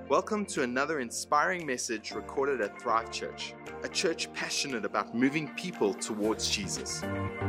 Welcome to another inspiring message recorded at Thrive Church, a church passionate about moving people towards Jesus.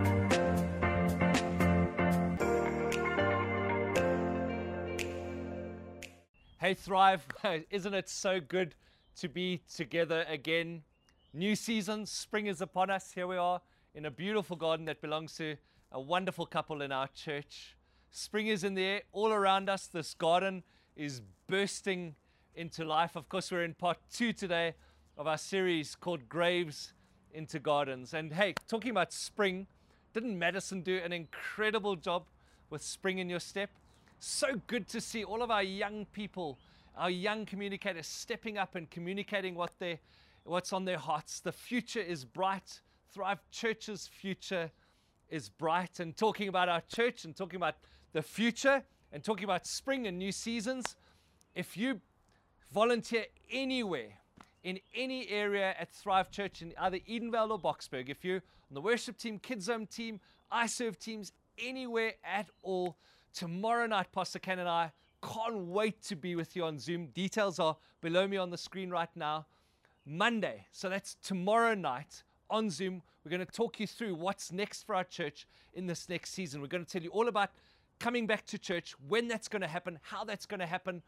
Hey Thrive, isn't it so good to be together again? New season, spring is upon us. Here we are in a beautiful garden that belongs to a wonderful couple in our church. Spring is in the air all around us. This garden is bursting into life. Of course, we're in part 2 today of our series called Graves into Gardens. And hey, talking about spring, didn't Madison do an incredible job with Spring in Your Step? So good to see all of our young people, our young communicators stepping up and communicating what's on their hearts. The future is bright. Thrive Church's future is bright. And talking about our church and talking about the future and talking about spring and new seasons, if you volunteer anywhere, in any area at Thrive Church in either Edenvale or Boksburg, if you're on the worship team, Kids Zone team, iServe teams, anywhere at all, tomorrow night, Pastor Ken and I can't wait to be with you on Zoom. Details are below me on the screen right now. Monday, so that's tomorrow night on Zoom, we're going to talk you through what's next for our church in this next season. We're going to tell you all about coming back to church, when that's going to happen, how that's going to happen,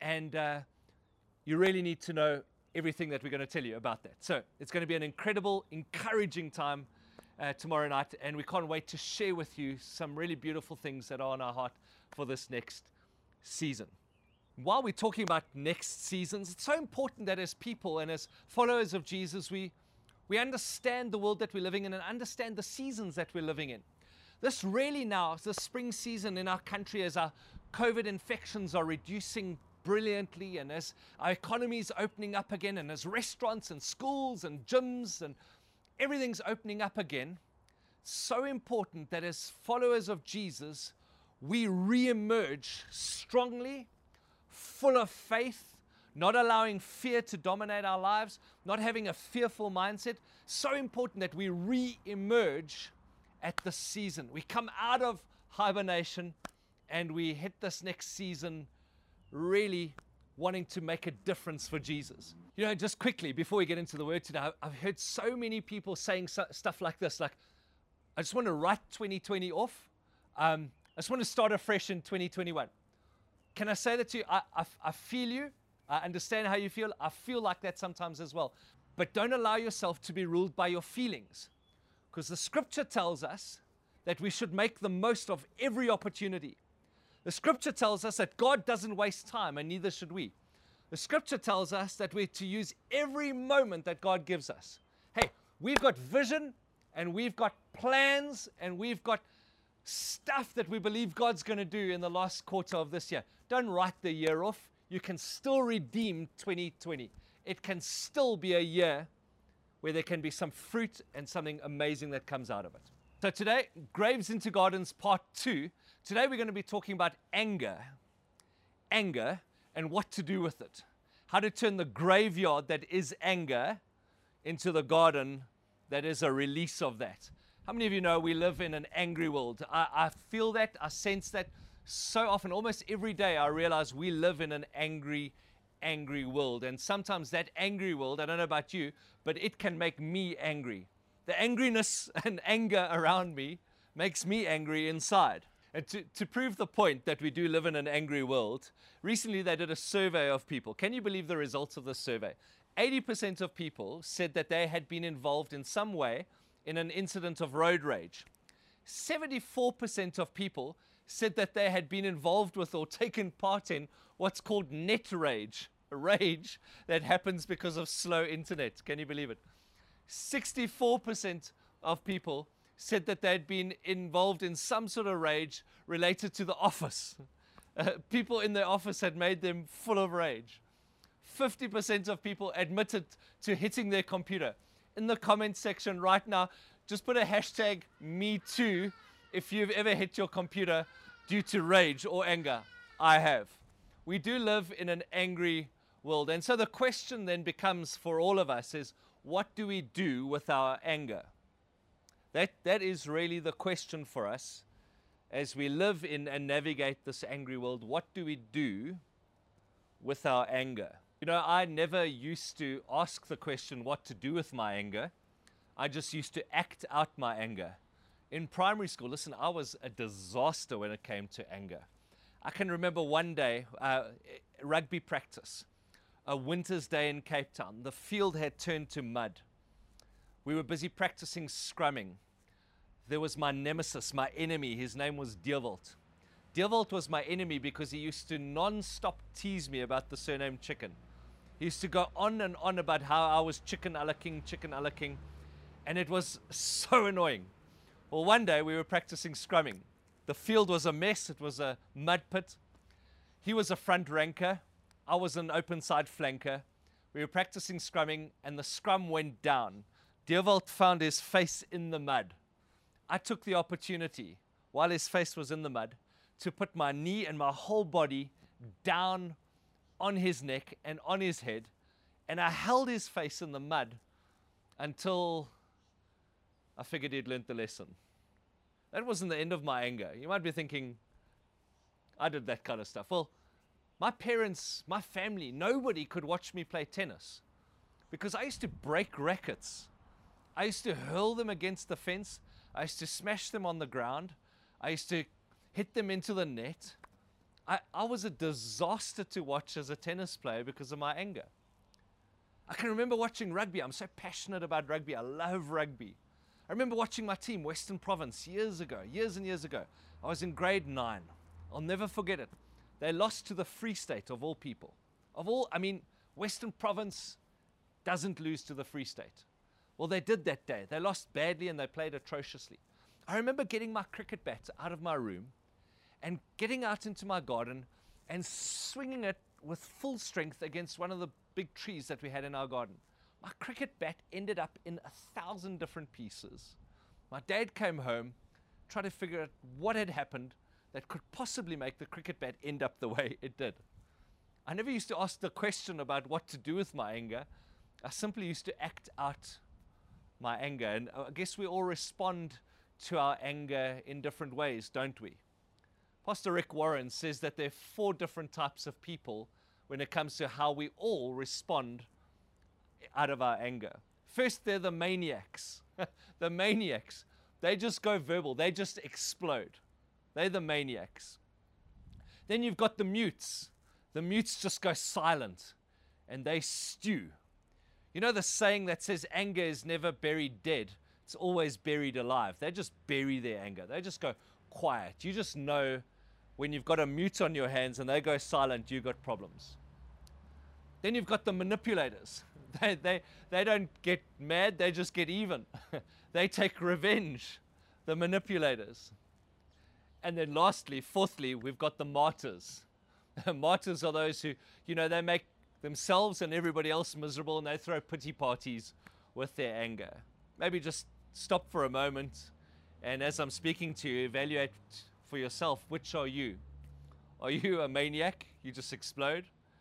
and you really need to know everything that we're going to tell you about that. So it's going to be an incredible, encouraging time tomorrow night, and we can't wait to share with you some really beautiful things that are on our heart for this next season. While we're talking about next seasons, it's so important that as people and as followers of Jesus, we understand the world that we're living in and understand the seasons that we're living in. This really now is the spring season in our country as our COVID infections are reducing brilliantly, and as our economy is opening up again, and as restaurants and schools and gyms and everything's opening up again, so important that as followers of Jesus, we re-emerge strongly, full of faith, not allowing fear to dominate our lives, not having a fearful mindset. So important that we re-emerge at this season. We come out of hibernation and we hit this next season really wanting to make a difference for Jesus. You know, just quickly, before we get into the word today, I've heard so many people saying stuff like this, like, I just want to write 2020 off. I just want to start afresh in 2021. Can I say that to you? I feel you. I understand how you feel. I feel like that sometimes as well. But don't allow yourself to be ruled by your feelings, because the scripture tells us that we should make the most of every opportunity. The scripture tells us that God doesn't waste time, and neither should we. The scripture tells us that we're to use every moment that God gives us. Hey, we've got vision, and we've got plans, and we've got stuff that we believe God's going to do in the last quarter of this year. Don't write the year off. You can still redeem 2020. It can still be a year where there can be some fruit and something amazing that comes out of it. So today, Graves into Gardens part 2. Today we're going to be talking about anger and what to do with it. How to turn the graveyard that is anger into the garden that is a release of that. How many of you know we live in an angry world? I feel that, I sense that so often, almost every day I realize we live in an angry world. And sometimes that angry world, I don't know about you, but it can make me angry. The angriness and anger around me makes me angry inside. And to prove the point that we do live in an angry world, recently they did a survey of people. Can you believe the results of this survey? 80% of people said that they had been involved in some way in an incident of road rage. 74% of people said that they had been involved with or taken part in what's called net rage, a rage that happens because of slow internet. Can you believe it? 64% of people said that they'd been involved in some sort of rage related to the office. People in their office had made them full of rage. 50% of people admitted to hitting their computer. In the comment section right now, just put a hashtag #MeToo if you've ever hit your computer due to rage or anger. I have. We do live in an angry world. And so the question then becomes for all of us is, what do we do with our anger? That is really the question for us as we live in and navigate this angry world. What do we do with our anger. You know, I never used to ask the question what to do with my anger. I just used to act out my anger. In primary school, listen, I was a disaster when it came to anger. I can remember one day, rugby practice, a winter's day in Cape Town. The field had turned to mud. We were busy practicing scrumming. There was my nemesis, my enemy. His name was Dewald. Dewald was my enemy because he used to non-stop tease me about the surname Chicken. He used to go on and on about how I was Chicken a la King, Chicken a la King. And it was so annoying. Well, one day we were practicing scrumming. The field was a mess. It was a mud pit. He was a front ranker. I was an open side flanker. We were practicing scrumming and the scrum went down. Dewald found his face in the mud. I took the opportunity, while his face was in the mud, to put my knee and my whole body down on his neck and on his head. And I held his face in the mud until I figured he'd learned the lesson. That wasn't the end of my anger. You might be thinking, I did that kind of stuff. Well, my parents, my family, nobody could watch me play tennis because I used to break rackets. I used to hurl them against the fence. I used to smash them on the ground. I used to hit them into the net. I was a disaster to watch as a tennis player because of my anger. I can remember watching rugby. I'm so passionate about rugby. I love rugby. I remember watching my team, Western Province, years and years ago. I was in grade 9. I'll never forget it. They lost to the Free State, of all people. Western Province doesn't lose to the Free State. Well, they did that day. They lost badly and they played atrociously. I remember getting my cricket bat out of my room and getting out into my garden and swinging it with full strength against one of the big trees that we had in our garden. My cricket bat ended up in 1,000 different pieces. My dad came home, tried to figure out what had happened that could possibly make the cricket bat end up the way it did. I never used to ask the question about what to do with my anger. I simply used to act out my anger. And I guess we all respond to our anger in different ways, don't we? Pastor Rick Warren says that there are 4 different types of people when it comes to how we all respond out of our anger. First, they're the maniacs. The maniacs. They just go verbal. They just explode. They're the maniacs. Then you've got the mutes. The mutes just go silent and they stew. You know the saying that says anger is never buried dead. It's always buried alive. They just bury their anger. They just go quiet. You just know when you've got a mute on your hands and they go silent, you've got problems. Then you've got the manipulators. They don't get mad, they just get even. They take revenge, the manipulators. And then lastly, fourthly, we've got the martyrs. Martyrs are those who, they make themselves and everybody else miserable and they throw pity parties with their anger. Maybe just stop for a moment and as I'm speaking to you, evaluate for yourself, which are you? Are you a maniac? You just explode?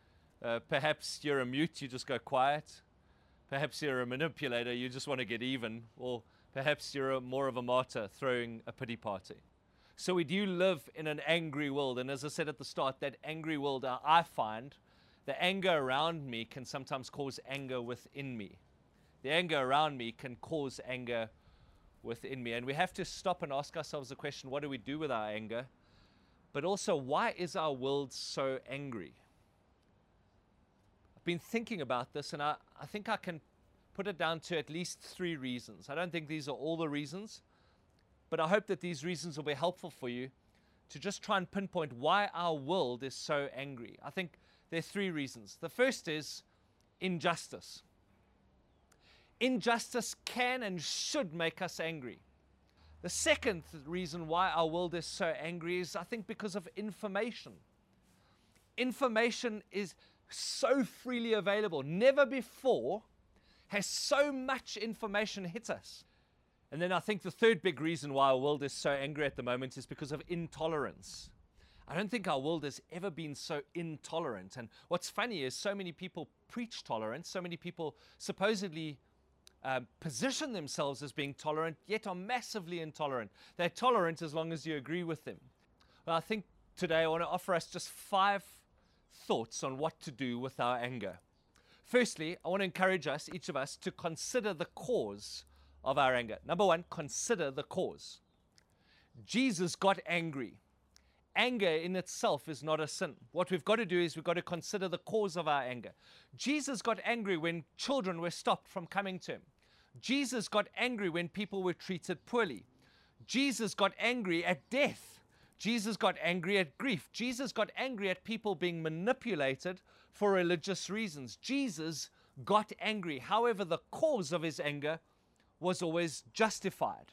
Perhaps you're a mute, you just go quiet. Perhaps you're a manipulator, you just want to get even. Or perhaps you're more of a martyr, throwing a pity party. So we do live in an angry world. And as I said at the start, that angry world, I find the anger around me can sometimes cause anger within me. The anger around me can cause anger within me. And we have to stop and ask ourselves the question, what do we do with our anger? But also, why is our world so angry? Been thinking about this and I think I can put it down to at least 3 reasons. I don't think these are all the reasons, but I hope that these reasons will be helpful for you to just try and pinpoint why our world is so angry. I think there are 3 reasons. The first is injustice. Injustice can and should make us angry. The second reason why our world is so angry is, I think, because of information. Information is so freely available. Never before has so much information hit us. And then I think the third big reason why our world is so angry at the moment is because of intolerance. I don't think our world has ever been so intolerant. And what's funny is so many people preach tolerance, so many people supposedly position themselves as being tolerant, yet are massively intolerant. They're tolerant as long as you agree with them. Well, I think today I want to offer us just 5 thoughts on what to do with our anger. Firstly, I want to encourage us, each of us, to consider the cause of our anger. Number one, consider the cause. Jesus got angry. Anger in itself is not a sin. What we've got to do is we've got to consider the cause of our anger. Jesus got angry when children were stopped from coming to him. Jesus got angry when people were treated poorly. Jesus got angry at death. Jesus got angry at grief. Jesus got angry at people being manipulated for religious reasons. Jesus got angry. However, the cause of his anger was always justified.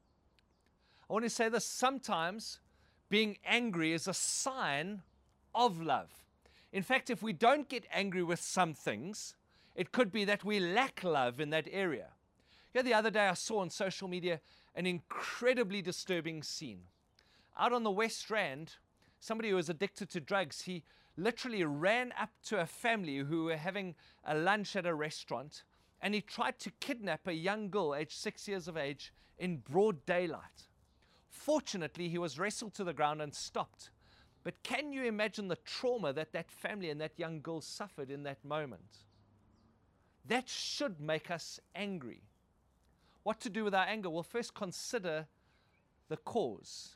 I want to say this, sometimes being angry is a sign of love. In fact, if we don't get angry with some things, it could be that we lack love in that area. The other day I saw on social media an incredibly disturbing scene. Out on the West Rand, somebody who was addicted to drugs, he literally ran up to a family who were having a lunch at a restaurant, and he tried to kidnap a young girl aged 6 years of age in broad daylight. Fortunately, he was wrestled to the ground and stopped. But can you imagine the trauma that that family and that young girl suffered in that moment? That should make us angry. What to do with our anger? Well, first consider the cause.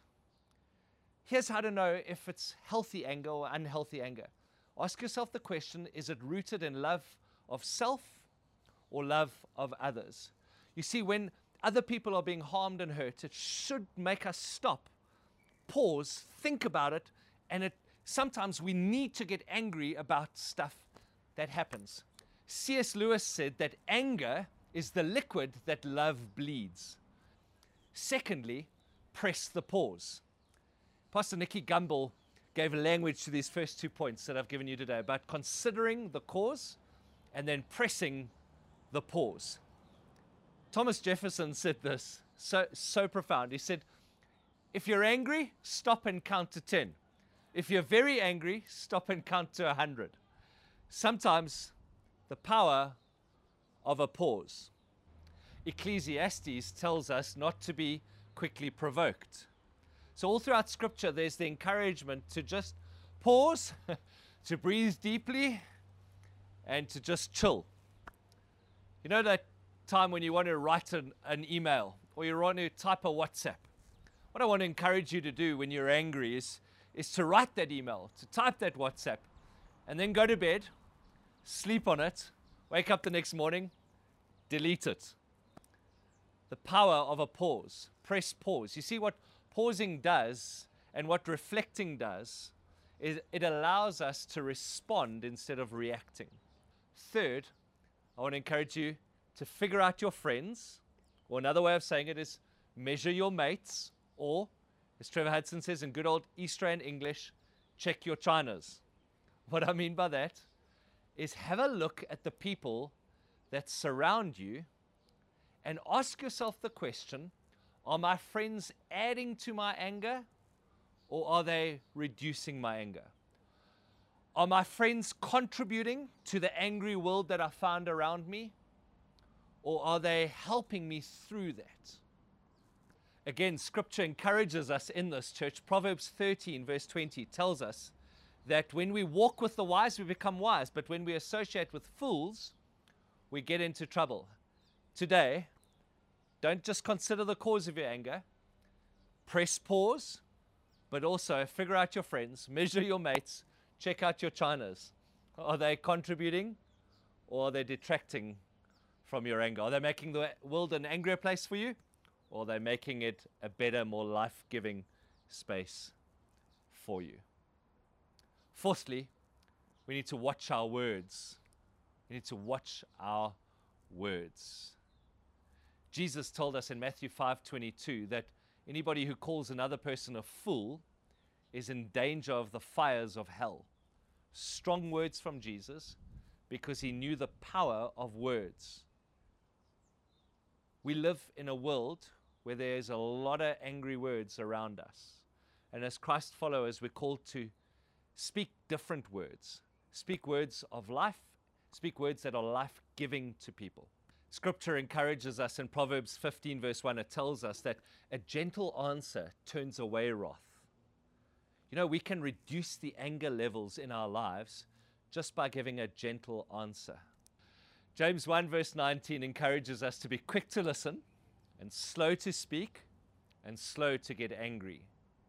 Here's how to know if it's healthy anger or unhealthy anger. Ask yourself the question, is it rooted in love of self or love of others? You see, when other people are being harmed and hurt, it should make us stop, pause, think about it, and sometimes we need to get angry about stuff that happens. C.S. Lewis said that anger is the liquid that love bleeds. Secondly, press the pause. Pastor Nicky Gumbel gave language to these first 2 points that I've given you today about considering the cause and then pressing the pause. Thomas Jefferson said this, so profound. He said, if you're angry, stop and count to 10. If you're very angry, stop and count to 100. Sometimes the power of a pause. Ecclesiastes tells us not to be quickly provoked. So all throughout Scripture, there's the encouragement to just pause, to breathe deeply, and to just chill. You know that time when you want to write an email or you want to type a WhatsApp? What I want to encourage you to do when you're angry is to write that email, to type that WhatsApp, and then go to bed, sleep on it, wake up the next morning, delete it. The power of a pause. Press pause. You see what pausing does and what reflecting does is it allows us to respond instead of reacting. Third, I want to encourage you to figure out your friends, or another way of saying it is measure your mates, or, as Trevor Hudson says in good old East Rand English, check your chinas. What I mean by that is have a look at the people that surround you and ask yourself the question, are my friends adding to my anger or are they reducing my anger? Are my friends contributing to the angry world that I found around me or are they helping me through that? Again, Scripture encourages us in this, church. Proverbs 13 verse 20 tells us that when we walk with the wise, we become wise, but when we associate with fools, we get into trouble. Today, don't just consider the cause of your anger. Press pause, but also figure out your friends, measure your mates, check out your chinas. Are they contributing or are they detracting from your anger? Are they making the world an angrier place for you or are they making it a better, more life-giving space for you? Fourthly, we need to watch our words. We need to watch our words. Jesus told us in Matthew 5:22 that anybody who calls another person a fool is in danger of the fires of hell. Strong words from Jesus because he knew the power of words. We live in a world where there's a lot of angry words around us. And as Christ followers, we're called to speak different words. Speak words of life. Speak words that are life-giving to people. Scripture encourages us in Proverbs 15 verse 1. It tells us that a gentle answer turns away wrath. You know, we can reduce the anger levels in our lives just by giving a gentle answer. James 1 verse 19 encourages us to be quick to listen and slow to speak and slow to get angry.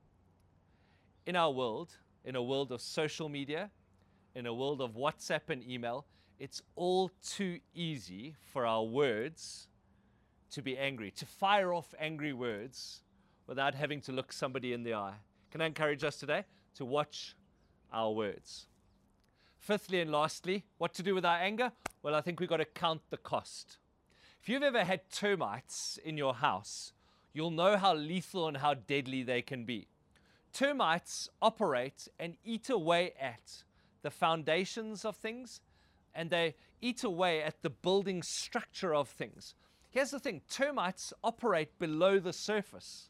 In our world, in a world of social media, in a world of WhatsApp and email, it's all too easy for our words to be angry, to fire off angry words without having to look somebody in the eye. Can I encourage us today to watch our words? Fifthly and lastly, what to do with our anger? Well, I think we've got to count the cost. If you've ever had termites in your house, you'll know how lethal and how deadly they can be. Termites operate and eat away at the foundations of things, and they eat away at the building structure of things. Here's the thing, termites operate below the surface.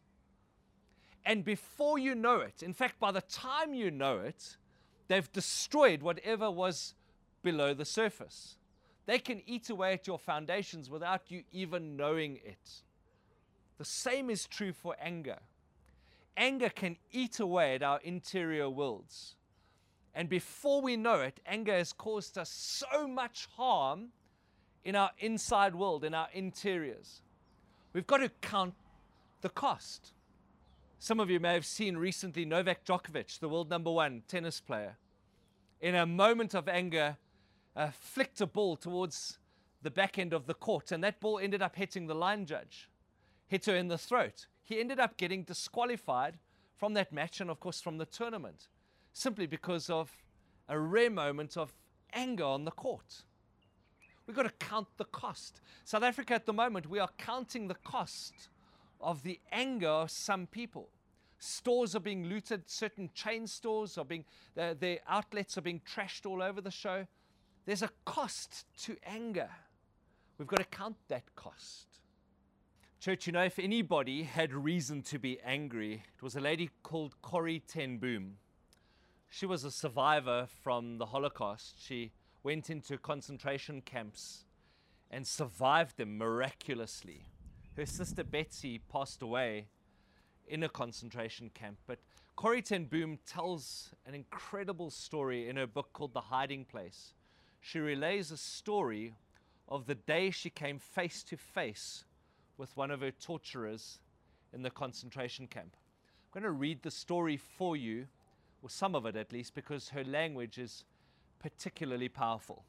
And before you know it, in fact, by the time you know it, they've destroyed whatever was below the surface. They can eat away at your foundations without you even knowing it. The same is true for anger. Anger can eat away at our interior worlds. And before we know it, anger has caused us so much harm in our inside world, in our interiors. We've got to count the cost. Some of you may have seen recently Novak Djokovic, the world #1 tennis player, in a moment of anger, flicked a ball towards the back end of the court, and that ball ended up hitting the line judge, hit her in the throat. He ended up getting disqualified from that match and, of course, from the tournament, simply because of a rare moment of anger on the court. We've got to count the cost. South Africa at the moment, we are counting the cost of the anger of some people. Stores are being looted, certain chain stores are being, their outlets are being trashed all over the show. There's a cost to anger. We've got to count that cost. Church, you know, if anybody had reason to be angry, it was a lady called Corrie ten Boom. She was a survivor from the Holocaust. She went into concentration camps and survived them miraculously. Her sister Betsy passed away in a concentration camp, but Corrie ten Boom tells an incredible story in her book called The Hiding Place. She relays a story of the day she came face to face with one of her torturers in the concentration camp. I'm going to read the story for you, or some of it at least, because her language is particularly powerful.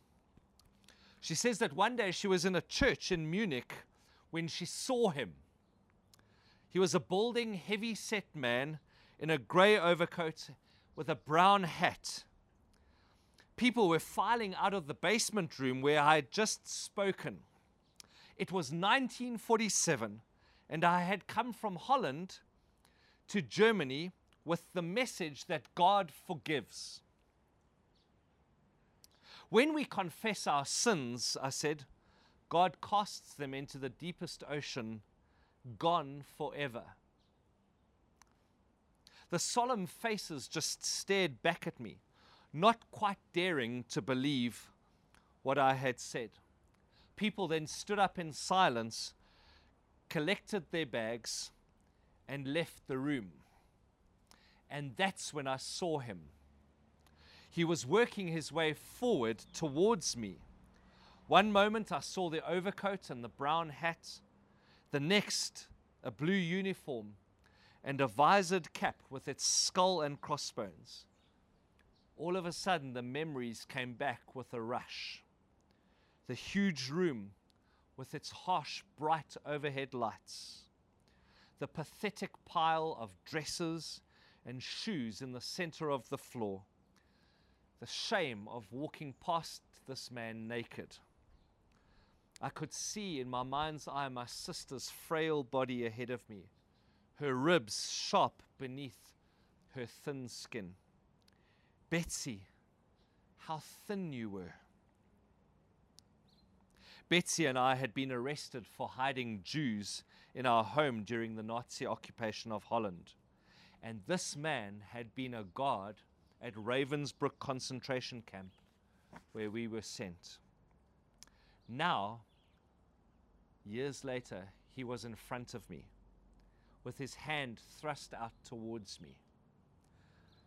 She says that one day she was in a church in Munich when she saw him. He was a balding, heavy-set man in a grey overcoat with a brown hat. People were filing out of the basement room where I had just spoken. It was 1947, and I had come from Holland to Germany with the message that God forgives. When we confess our sins, I said, God casts them into the deepest ocean, gone forever. The solemn faces just stared back at me, not quite daring to believe what I had said. People then stood up in silence, collected their bags, and left the room. And that's when I saw him. He was working his way forward towards me. One moment I saw the overcoat and the brown hat. The next, a blue uniform and a visored cap with its skull and crossbones. All of a sudden, the memories came back with a rush. The huge room with its harsh, bright overhead lights. The pathetic pile of dresses and shoes in the center of the floor. The shame of walking past this man naked. I could see in my mind's eye my sister's frail body ahead of me, her ribs sharp beneath her thin skin. Betsy, how thin you were. Betsy and I had been arrested for hiding Jews in our home during the Nazi occupation of Holland. And this man had been a guard at Ravensbrück concentration camp where we were sent. Now, years later, he was in front of me with his hand thrust out towards me.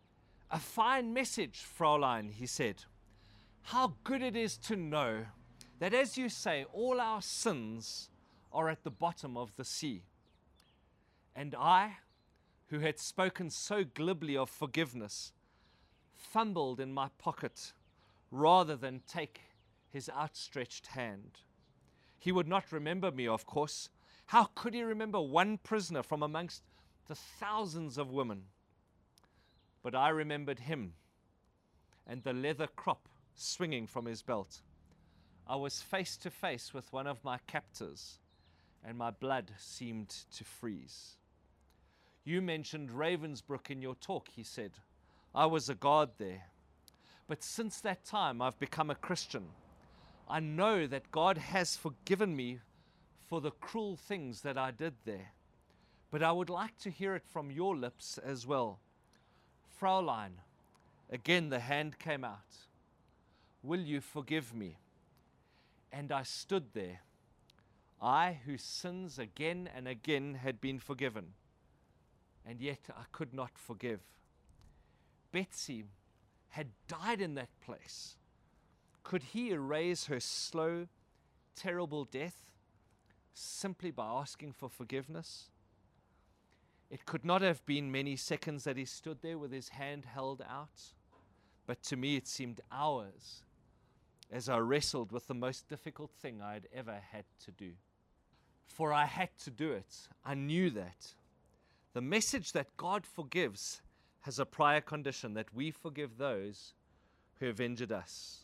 A fine message, Fraulein, he said. How good it is to know that, as you say, all our sins are at the bottom of the sea. And I, who had spoken so glibly of forgiveness, fumbled in my pocket rather than take his outstretched hand. He would not remember me, of course. How could he remember one prisoner from amongst the thousands of women? But I remembered him and the leather crop swinging from his belt. I was face to face with one of my captors, and my blood seemed to freeze. You mentioned Ravensbrück in your talk, he said. I was a guard there. But since that time, I've become a Christian. I know that God has forgiven me for the cruel things that I did there. But I would like to hear it from your lips as well. Fraulein, again the hand came out. Will you forgive me? And I stood there, I whose sins again and again had been forgiven, and yet I could not forgive. Betsy had died in that place. Could he erase her slow, terrible death simply by asking for forgiveness? It could not have been many seconds that he stood there with his hand held out, but to me it seemed hours as I wrestled with the most difficult thing I had ever had to do. For I had to do it. I knew that. The message that God forgives has a prior condition, that we forgive those who have injured us.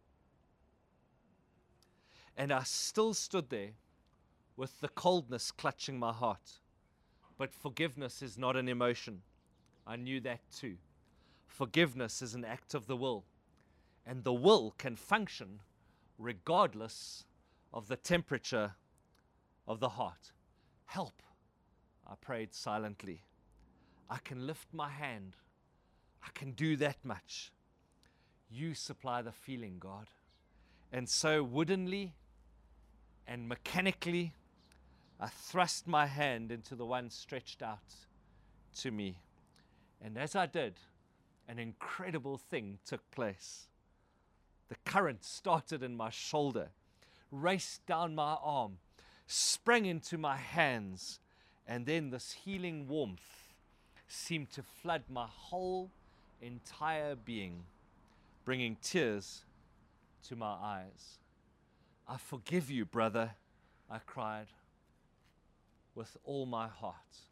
And I still stood there with the coldness clutching my heart. But forgiveness is not an emotion. I knew that too. Forgiveness is an act of the will. And the will can function regardless of the temperature of the heart. Help, I prayed silently. I can lift my hand. I can do that much. You supply the feeling, God. And so woodenly and mechanically, I thrust my hand into the one stretched out to me. And as I did, an incredible thing took place. The current started in my shoulder, raced down my arm, sprang into my hands, and then this healing warmth seemed to flood my whole entire being, bringing tears to my eyes. I forgive you, brother, I cried with all my heart.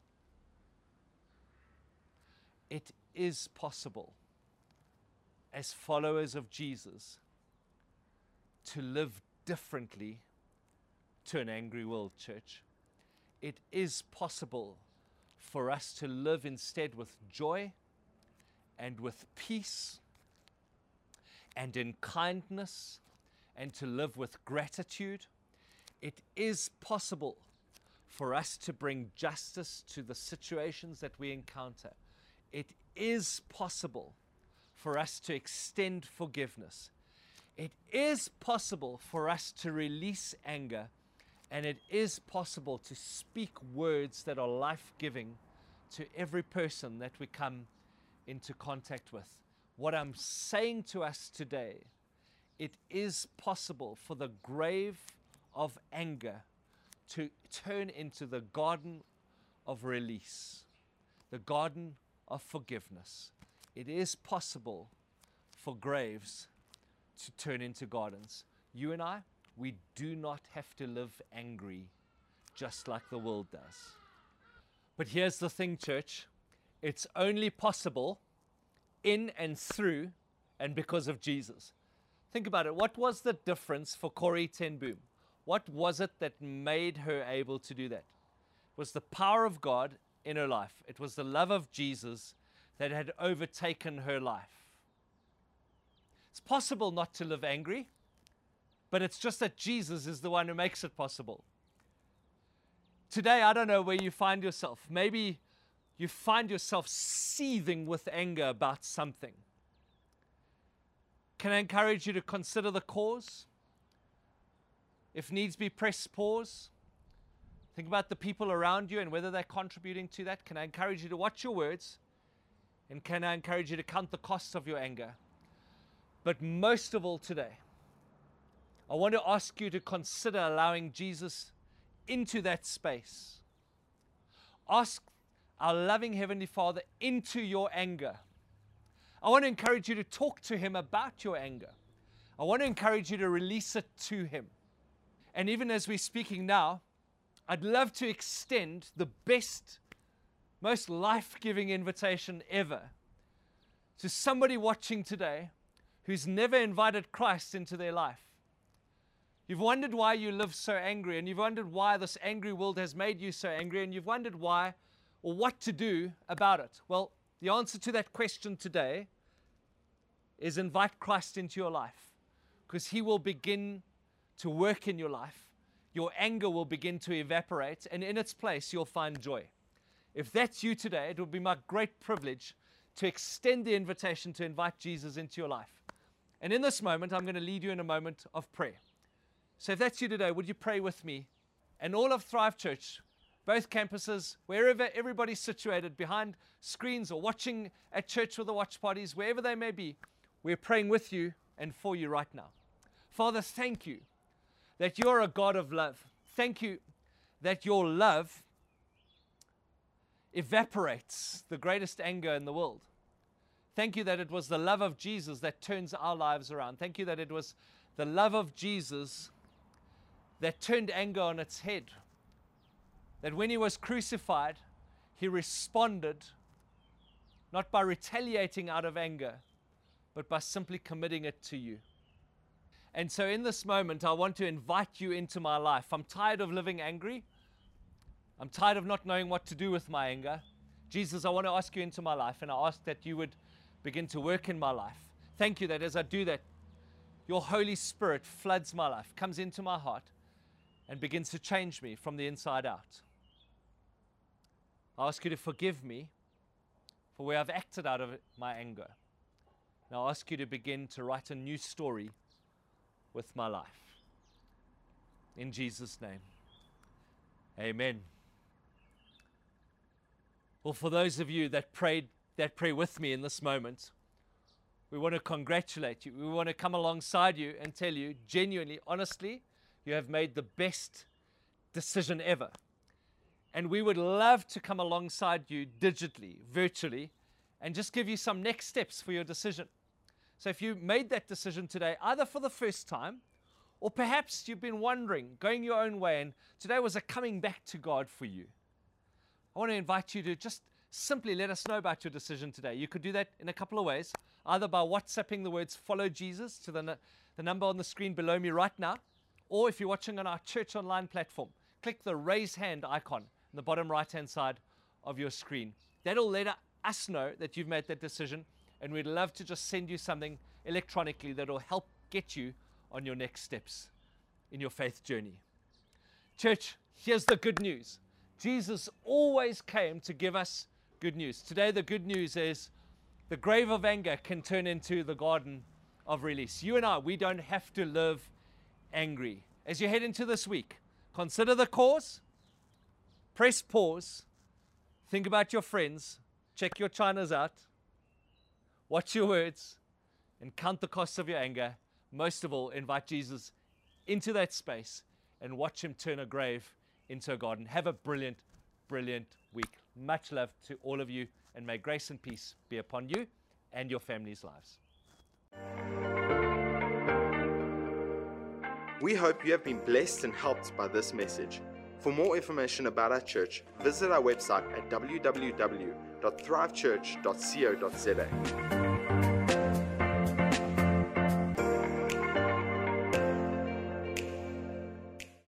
It is possible, as followers of Jesus, to live differently to an angry world, church. It is possible for us to live instead with joy and with peace and in kindness, and to live with gratitude. It is possible for us to bring justice to the situations that we encounter. It is possible for us to extend forgiveness. It is possible for us to release anger, and it is possible to speak words that are life-giving to every person that we come into contact with. What I'm saying to us today, it is possible for the grave of anger to turn into the garden of release, the garden of forgiveness. It is possible for graves to turn into gardens. You and I, we do not have to live angry just like the world does. But here's the thing, church. It's only possible in and through and because of Jesus. Think about it. What was the difference for Corrie ten Boom? What was it that made her able to do that? It was the power of God in her life. It was the love of Jesus that had overtaken her life. It's possible not to live angry, but it's just that Jesus is the one who makes it possible. Today, I don't know where you find yourself. Maybe you find yourself seething with anger about something. Can I encourage you to consider the cause? If needs be, press pause. Think about the people around you and whether they're contributing to that. Can I encourage you to watch your words And can I encourage you to count the cost of your anger? But most of all today, I want to ask you to consider allowing Jesus into that space. Ask our loving Heavenly Father into your anger. I want to encourage you to talk to Him about your anger. I want to encourage you to release it to Him. And even as we're speaking now, I'd love to extend the best, most life-giving invitation ever to somebody watching today who's never invited Christ into their life. You've wondered why you live so angry, and you've wondered why this angry world has made you so angry, and you've wondered why or what to do about it. Well, the answer to that question today is invite Christ into your life, because He will begin to work in your life. Your anger will begin to evaporate, and in its place, you'll find joy. If that's you today, it will be my great privilege to extend the invitation to invite Jesus into your life. And in this moment, I'm going to lead you in a moment of prayer. So if that's you today, would you pray with me? And all of Thrive Church, both campuses, wherever everybody's situated, behind screens or watching at church with the watch parties, wherever they may be, we're praying with you and for you right now. Father, thank you that you're a God of love. Thank you that your love evaporates the greatest anger in the world. Thank you that it was the love of Jesus that turns our lives around. Thank you that it was the love of Jesus that turned anger on its head. That when He was crucified, He responded not by retaliating out of anger, but by simply committing it to you. And so in this moment, I want to invite you into my life. I'm tired of living angry. I'm tired of not knowing what to do with my anger. Jesus, I want to ask you into my life, and I ask that you would begin to work in my life. Thank you that as I do that, your Holy Spirit floods my life, comes into my heart, and begins to change me from the inside out. I ask you to forgive me for where I've acted out of my anger. And I ask you to begin to write a new story with my life. In Jesus' name, amen. Well, for those of you that pray with me in this moment, we want to congratulate you. We want to come alongside you and tell you, genuinely, honestly, you have made the best decision ever. And we would love to come alongside you digitally, virtually, and just give you some next steps for your decision. So if you made that decision today, either for the first time, or perhaps you've been wondering, going your own way, and today was a coming back to God for you, I want to invite you to just simply let us know about your decision today. You could do that in a couple of ways, either by WhatsApping the words "Follow Jesus" to the number on the screen below me right now, or if you're watching on our church online platform, click the raise hand icon in the bottom right-hand side of your screen. That'll let us know that you've made that decision, and we'd love to just send you something electronically that'll help get you on your next steps in your faith journey. Church, here's the good news. Jesus always came to give us good news. Today, the good news is the grave of anger can turn into the garden of release. You and I, we don't have to live angry. As you head into this week, consider the cause, press pause, think about your friends, check your Chinas out, watch your words, and count the costs of your anger. Most of all, invite Jesus into that space and watch Him turn a grave into a garden. Have a brilliant, brilliant week. Much love to all of you, and may grace and peace be upon you and your families' lives. We hope you have been blessed and helped by this message. For more information about our church, visit our website at www.thrivechurch.co.za.